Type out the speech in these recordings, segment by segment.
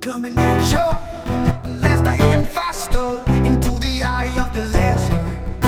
Coming at you, faster and faster, into the eye of the laser.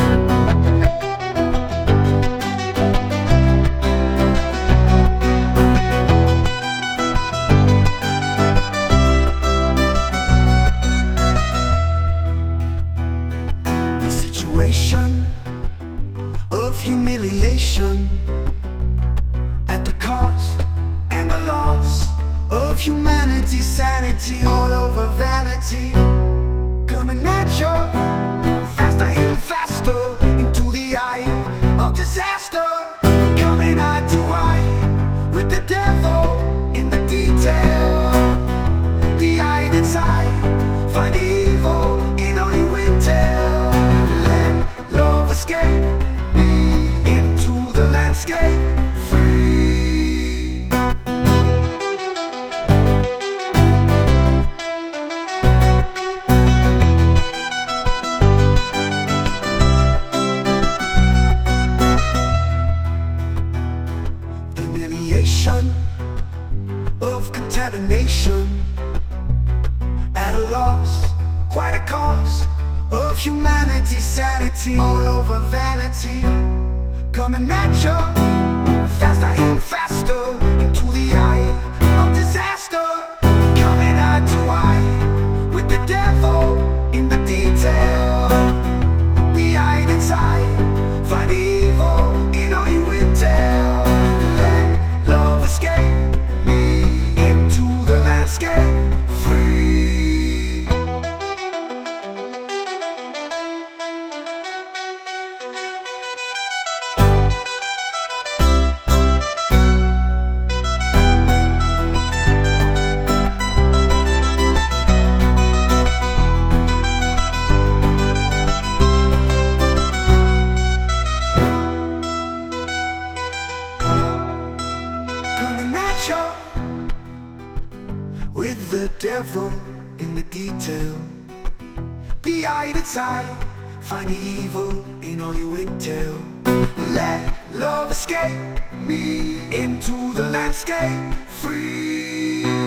The situation of humiliation at the cost and the loss of humanity's sanity, all over vanity. Coming at you, faster and faster, into the eye of disaster. Coming eye to eye with the devil in the detail. The eye that's eye, find evil in only we tell. Let love escape into the landscape free. Of contamination, at a loss, quite a cost of humanity's sanity, all over vanity. Coming at you, faster and faster, into the eye of disaster. Coming eye to eye with the devil in the detail. The eye that's eye, find evil in all you will tell. Let love escape into the landscape free. Coming at you with the devil in the detail. The eye that's eye, find the evil in all you tell. Let love escape me into the landscape free.